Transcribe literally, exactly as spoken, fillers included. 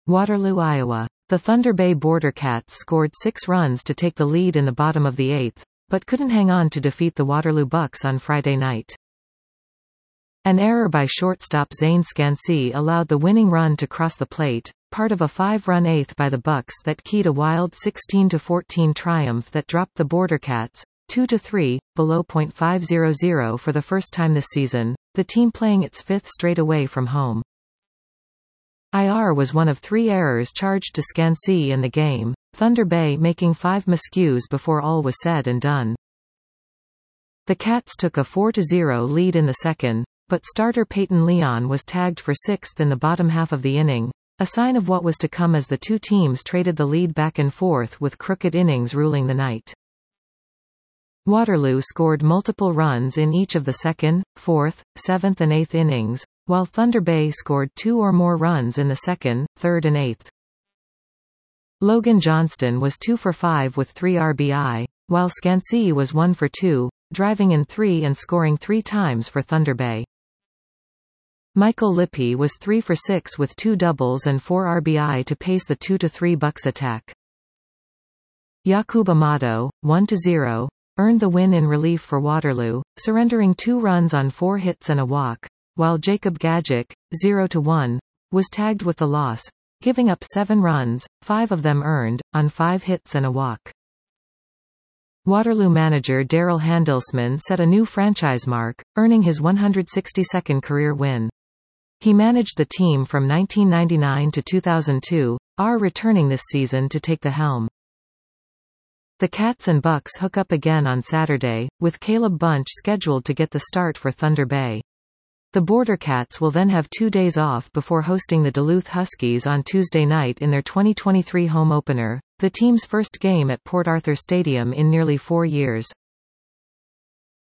Waterloo, Iowa. The Thunder Bay Border Cats scored six runs to take the lead in the bottom of the eighth, but couldn't hang on to defeat the Waterloo Bucks on Friday night. An error by shortstop Zane Scansey allowed the winning run to cross the plate, part of a five-run eighth by the Bucks that keyed a wild sixteen to fourteen triumph that dropped the Border Cats two to three, below point five hundred for the first time this season, the team playing its fifth straight away from home. I R was one of three errors charged to Scansey in the game, Thunder Bay making five miscues before all was said and done. The Cats took a four to zero lead in the second, but starter Peyton Leon was tagged for sixth in the bottom half of the inning, a sign of what was to come as the two teams traded the lead back and forth with crooked innings ruling the night. Waterloo scored multiple runs in each of the second, fourth, seventh and eighth innings, while Thunder Bay scored two or more runs in the second, third and eighth. Logan Johnston was two for five with three R B I, while Scansey was one for two, driving in three and scoring three times for Thunder Bay. Michael Lippi was three for six with two doubles and four R B I to pace the two to three Bucks attack. Yakub Amato, one to zero, earned the win in relief for Waterloo, surrendering two runs on four hits and a walk, while Jacob Gajic, zero to one, was tagged with the loss, giving up seven runs, five of them earned, on five hits and a walk. Waterloo manager Daryl Handelsman set a new franchise mark, earning his one hundred sixty-second career win. He managed the team from nineteen ninety-nine to two thousand two, are returning this season to take the helm. The Cats and Bucks hook up again on Saturday, with Caleb Bunch scheduled to get the start for Thunder Bay. The Border Cats will then have two days off before hosting the Duluth Huskies on Tuesday night in their twenty twenty-three home opener, the team's first game at Port Arthur Stadium in nearly four years.